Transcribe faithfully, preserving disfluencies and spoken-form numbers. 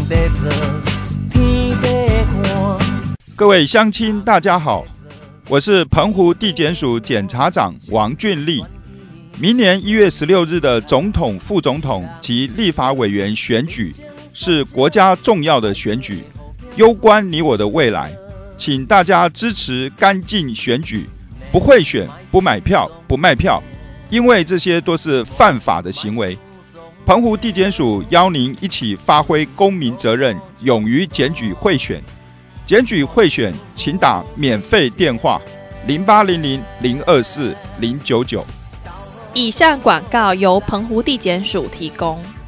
各位乡亲大家好，我是澎湖地检署检察长王俊立。明年一月十六日的总统、副总统及立法委员选举是国家重要的选举，攸关你我的未来，请大家支持干净选举，不贿选、不买票、不卖票，因为这些都是犯法的行为。澎湖地检署邀您一起发挥公民责任，勇于检举贿选。检举贿选，请打免费电话零八零零零二四零九九。 以上广告由澎湖地检署提供。